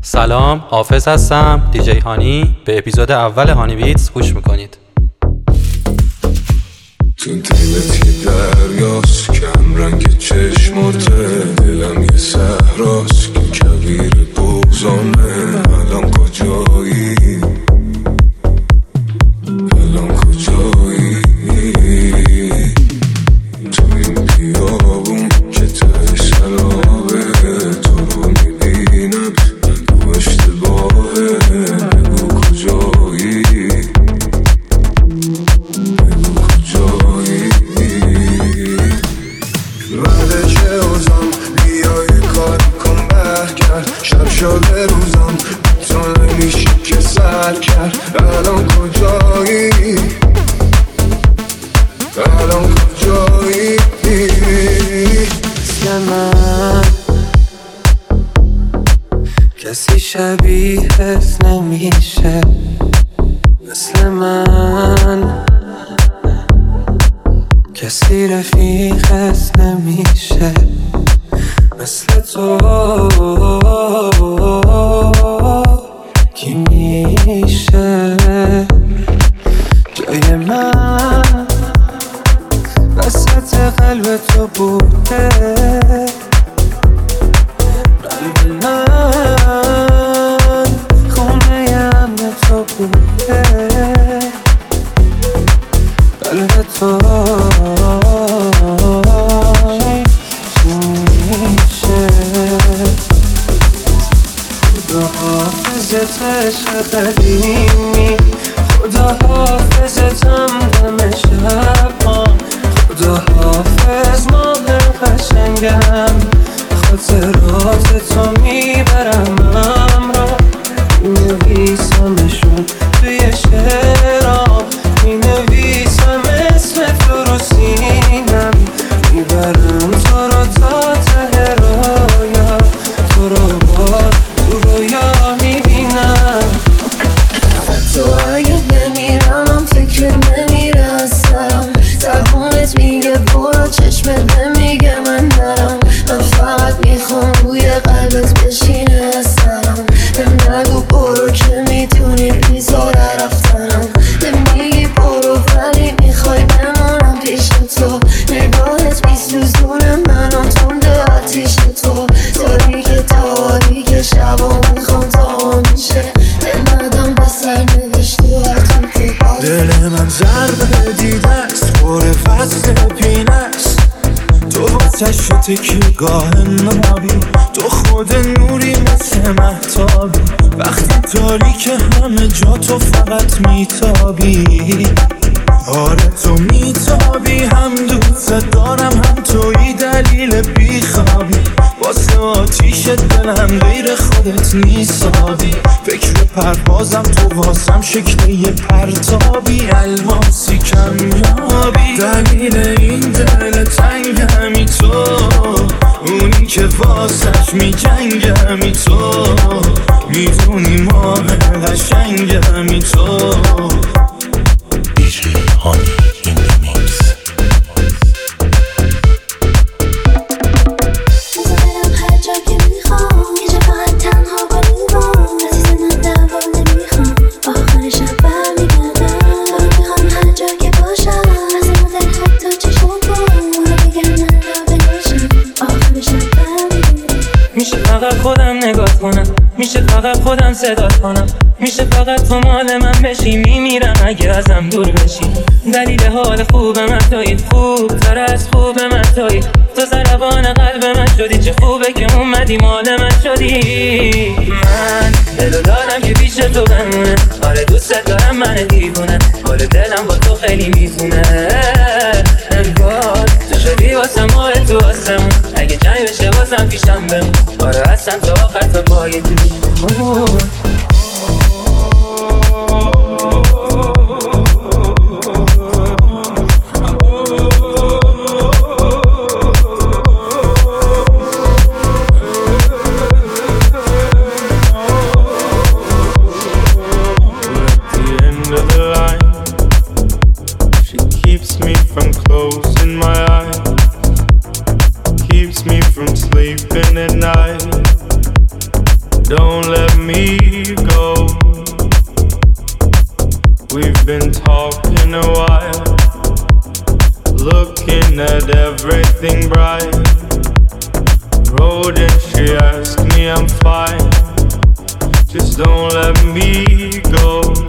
سلام، حافظ هستم، دیجی هانی. به اپیزود اول هانی بیتس گوش میکنید. تو دلت یه دریاست کم رنگ چشماته، دلم یه صحراست که کویر بغضامه. الان کجایی؟ الان کجایی؟ تو این بیابون که ته شرابه، تو رو میبینم نگو اشتباهه. نگو کجایی؟ نگو کجایی؟ بعد چه اوزم بیای کار کن برگرد، شب شده روزم تو نمیشی که سر کرد. الان کجایی؟ الان کجایی؟ مثل من کسی شبیهت نمیشه، مثل من کسی رفیقت نمیشه، مثل تو کی میشه جای من وسط قلب تو بوده. قلب من خونه امن تو بوده، قلب تو میشه. خدا حافظت عشق قدیمی، خدا حافظتم دم شب‌ها، خدا حافظ ماه قشنگم، خاطرات تو میبرم همراه، مینویسمشون توی شعرام، مینویسم اسم تو رو سینم، میبرم تو رو تا ته رویا، تو رو باز تو رویا میبینم. تو اگه بمیرم فکرت نمیرسم، زبونت میگه برو چشمت نمیگه من نرم. من فقط میخوام روی قلبت بشینه سرم، به نگو برو که میتونی بیزاره رفتنم. نمیگی برو ولی میخوای بمونم پیش تو، نگاهت میسوزونه منو تنده آتیش تو، تاریک شبا میخوام تا میشه دلمدم به سر نوشتی و دل من ضربه دیده است، خوره فصل پینست، تو واسه شده که گاه نابی، تو خود نوری مثل مهتابی، وقتی تاریک همه جا تو فقط میتابی. آره تو میتابی، هم دوست دارم هم توی دلیل بیخوابی، واسه آتیش دلم غیر خودت نیسابی. فکر پروازم تو واسم شکل یه پرتابی، الماسی کمیابی، دلیل این دل تنگ همی تو، اونی که واسش میجنگ همی تو، میدونی ماه قشنگ همی تو. دیجی هانی این میکس. میشه فقط خودم نگاه کنم، میشه فقط خودم صدا کنم، میشه فقط تو مال من بشی، میمیرم اگه ازم دور بشی. دلیل حال خوب من تویی، خوب تر از خوب من تویی، تو ضربان قلب من شدی، چه خوبه که اومدی مال من شدی. من دلو دارم که پیش تو بمونه، آره دوست دارم من دیوونه، حال دلم با تو خیلی میزونه. انگار تو شدی واسم ماه تو آسمون، اگه جنگ بشه واسم پیشم بمون، آره هستم تا آخر تا پای تو. don't let me go. We've been talking a while, looking at everything bright. Road and she asked me I'm fine, just don't let me go.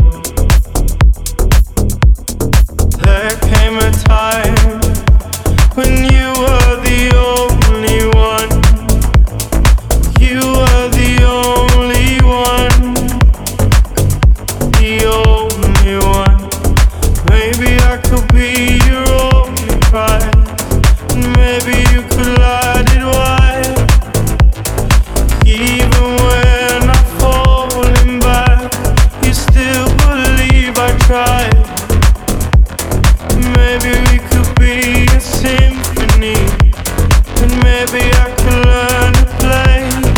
There came a time when you were the only one. You were the only one, the only one. Maybe I could be your only prize, and maybe you could light it wide. Even when I'm falling back, you still believe I tried. Maybe we could be a symphony, and maybe I could learn to play.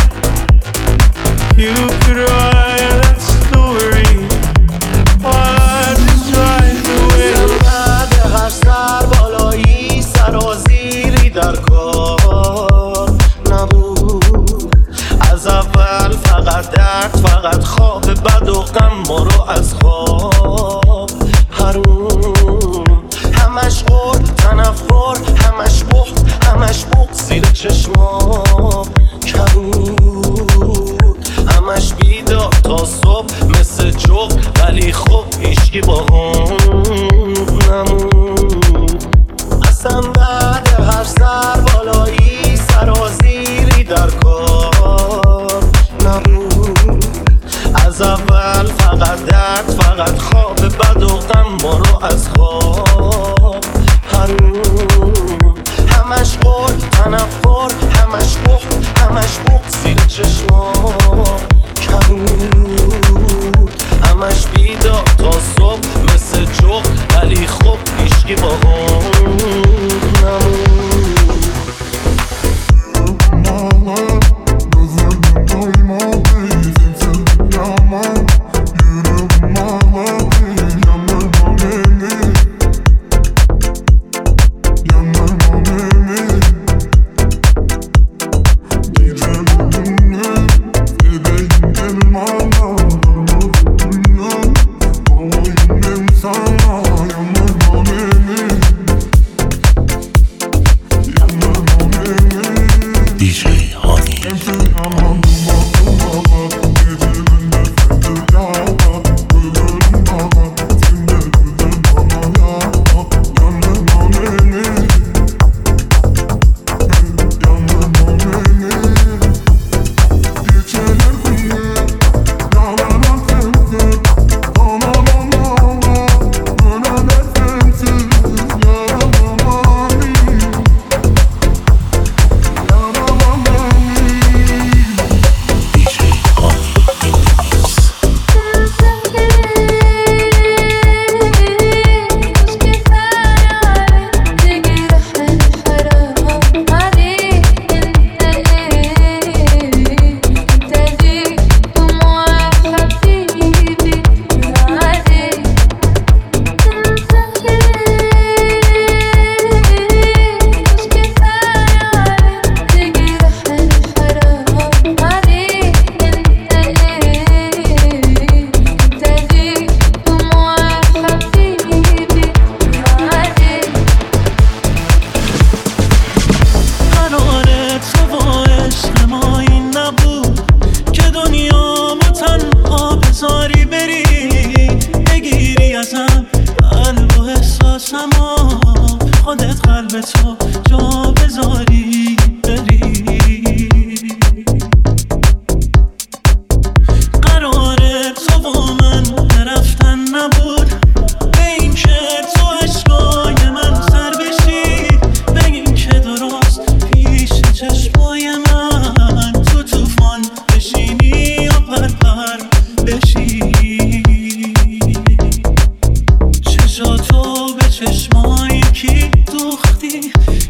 You could write that story while I just ride away. بعد هر سر بالایی سرازیری در کار نبود. از اول فقط درد، فقط خواب بد و غم ما رو از خواب حروم. همش قول تنفر، همش بخت، همش بغض زیر چشمام کبود. همش بیدار تا صبح مثل جغ، ولی خب هیچکی با هم نمود. اصلا بعد هر سر بالایی سرازیری در کار نبود. از اول فقط درد، فقط خواب بد و غم ما رو از خواب حروم. همش قول تنفر، همش بخت، همش بغض زیر چشمام کبود. همش بیدار تا صبح مثل جغ، ولی خب هیچکی با هم نمود. چشاتو به چشمای کی دوختی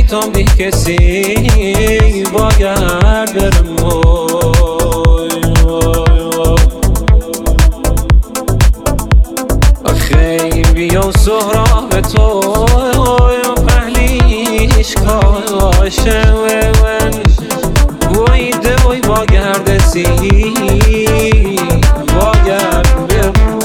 تو بی کسی باید برم خیلی و سهراب تو پهلیش کاشه من وایده وای باگردسی باگرد برم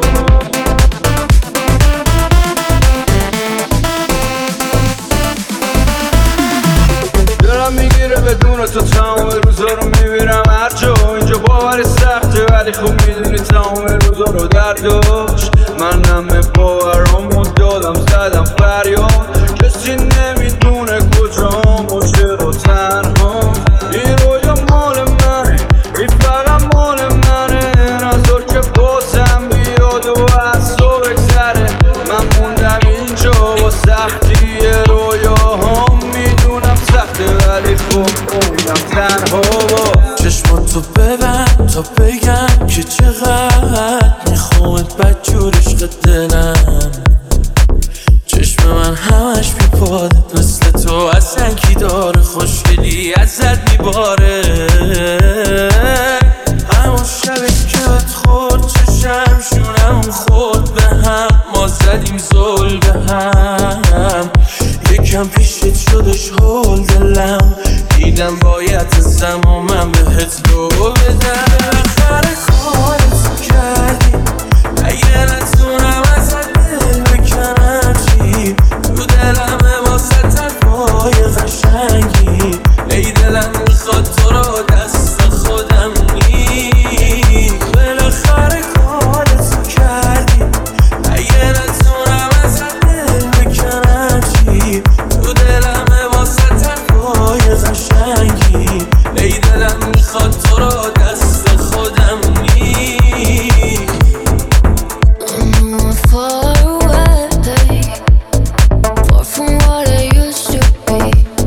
دارم میگیره بدون تو تمام روزا رو میبینم هر جا اینجا باور سخته ولی خوب میدونی تمام روزا رو درداش من همه باورامو دادم زدم فریاد کسی نمیدونه کجام و چرا تنها این رویا مال منه این فقط مال منه نظر که بازم بیاد و از تو بگذره من موندم اینجا با سختی رویاهام میدونم سخته ولی خوب موندم تنها چشماتو ببند تا بگم که چقدر میخوامت بدجور عشق دلم چشم من همش بیپادت مثل تو اصلا کی داره خوشگلی ازت میباره همون شبی که بهت خورد چشم شونم خورد به هم ما زدیم زل به هم یکم پیشت شدش هول دلم دیدم باید زمان من بهت رو بدم آخر کارت کردی اگه نتونم ازت دل بکنم چی تو دلمه واسه تنهای قشنگی ای دلم میخواد تو رو دست خودم نی بالاخره کارت کردی اگه نتونم ازت دل بکنم چی تو دلمه واسه تنهای قشنگی ای دلم میخواد تو رو دست خودم نی I'm far away, far from what I used to be.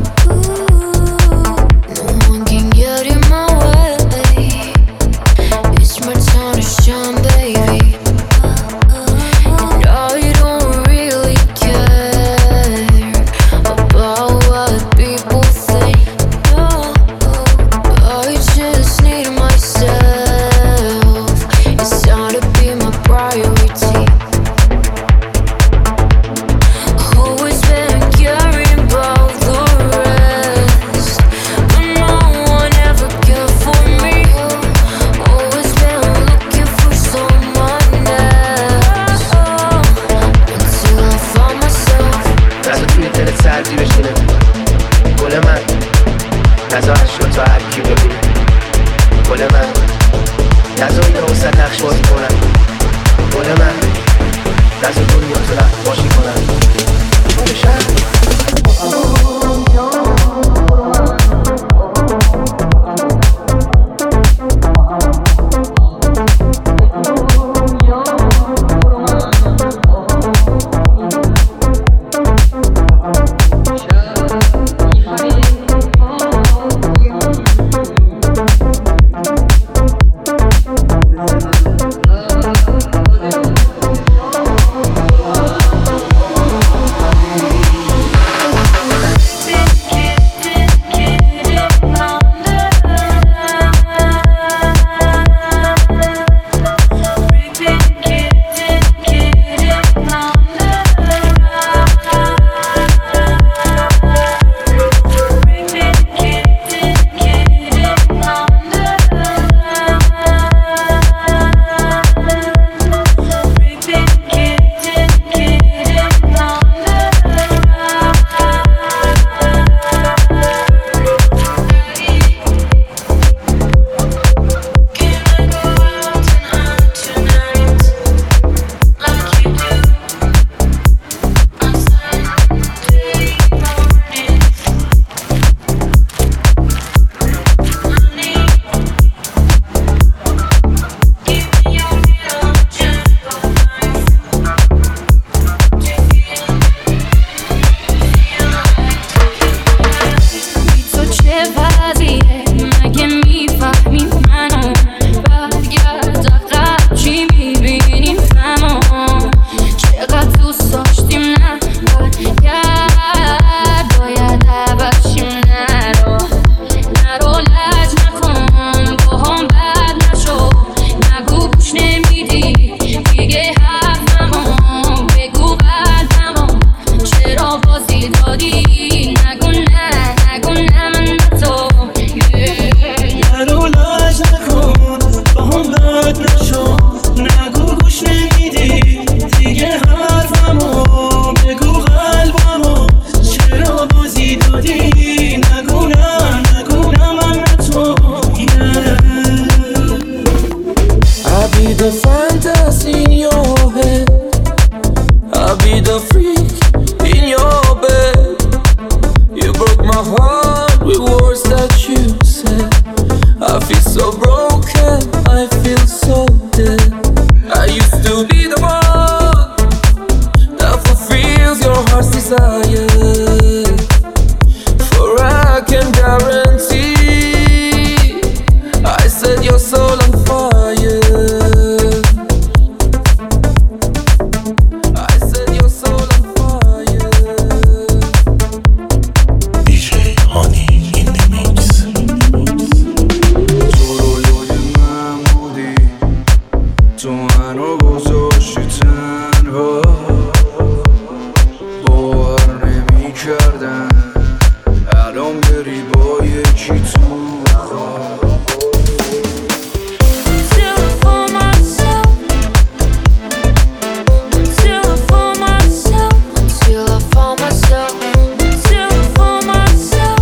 No one can get in my way. It's my time to shine, baby. And I don't really care about what people think. No, I just need myself. It's time to be my priority. Always been caring about the rest, but no one ever cared for me. Always been looking for someone else, until I found myself. نزا توی دلت سردی بشینه گل من نزا عشق تو هرکی ببینه گل من نزا اینا وسط نقش بازی کنن گل من نزا دنیا تو رفت باشی کنن گل شهر چرا بازی دادی؟ نگو نه نگو نه من تو نرو لج نکن با هم بد نشو نگو گوش نمیدی دیگه حرفمو بگو قلبمو چرا بازی دادی؟ نگو نه من تو I be the fantasy in your head I be the freak in your bed You broke my heart with words that you said I feel so broken, I feel so dead I used to be the one that fulfills your heart's desire For I can guarantee I set your soul on fire I set your soul on fire DJ Honey in the mix تو رویای من بودی تو منو گذاشتی تنها باور نمی کردم الان بری با یکی تو خواب Till I find myself Till I find myself Till I find myself Till I find myself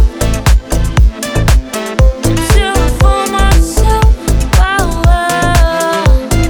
Till I find myself Wow wow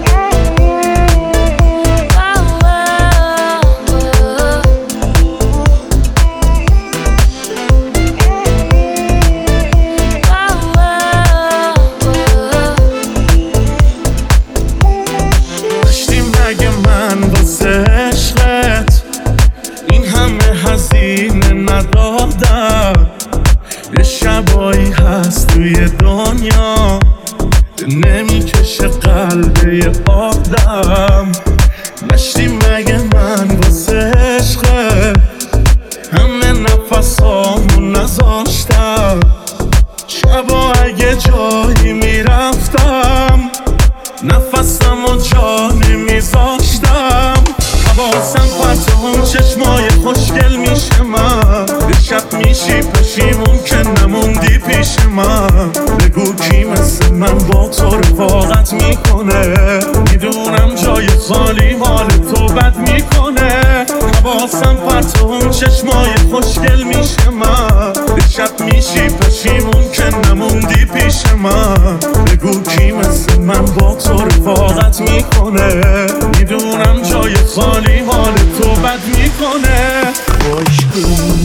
داشتی مگه من واسه عشقت این همه هزینه ندادم یه شبایی هست توی دنیا نمیکشه قلب یه آدم داشتی مگه من واسه عشقت همه نفسامو نذاشتم شبا اگه جایی میرفتم نفسم و جا نمیذاشتم حواسم پرت اون چشمای خوشگل میشه من یه شب میشی پشیمون که نموندی پیش من بگو کی مثل من با تو رفاقت میکنه میدونم جای خالی مال تو بد میکنه حواسم پرت اون چشمای خوشگل میشه من یه شب میشی پشیمون که نموندی پیش من بگو کی مثل من با تو رفاقت میکنه میدونم جای خالی حال تو bad میکنه. Aşkım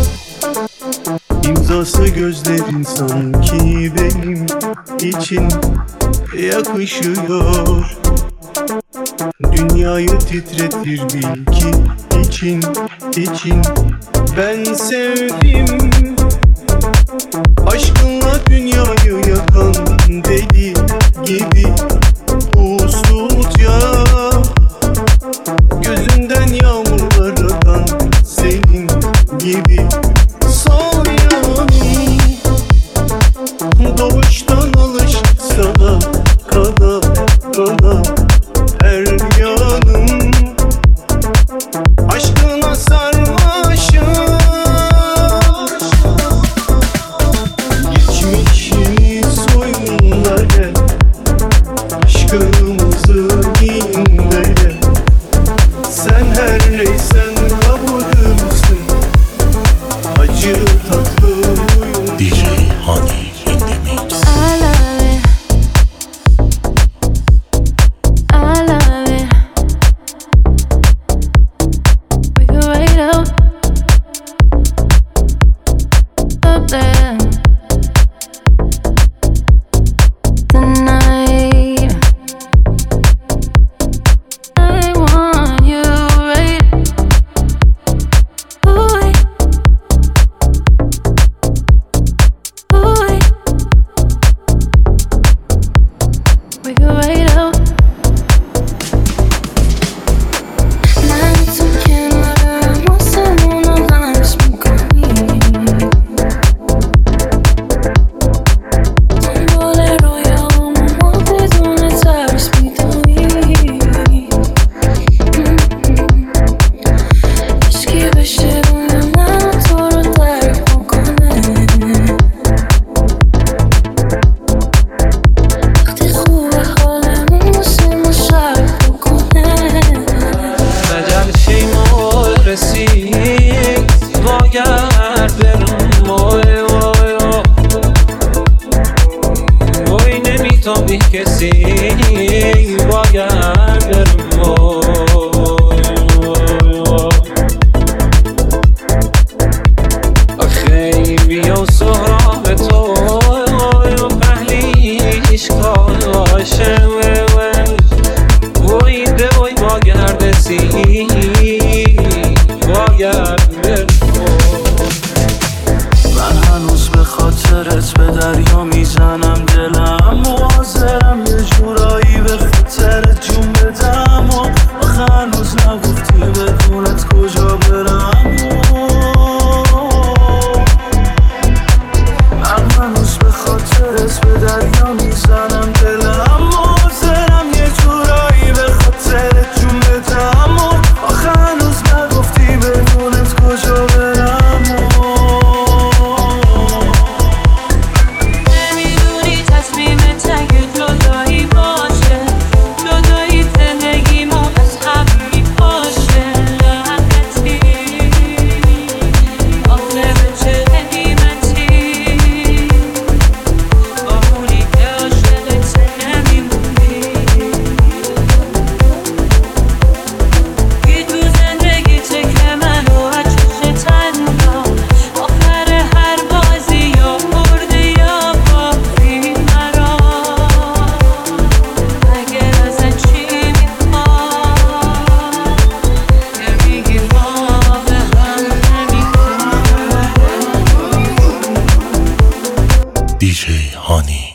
imzası gözlerin sanki benim için yakışıyor. Dünyayı titretir bil ki için ben sevdim. Aşkınla dünyayı yakan deli gibi usulca gözünden yağmurlar akan senin gibi sol yanım doğuştan alışık sana kala kala her yanım aşkına sarmaşım geçmişimi soyunlar gel aşkımızı dinle gel sen her neysen kabulümsün acı tatlı uyum DJ Honey in the mix. I love it. I love it. We go right out up there tonight. I want you right. Ooh, ooh. We go right out. 나는 kenara 못 사는 널 알고 DJ هانی.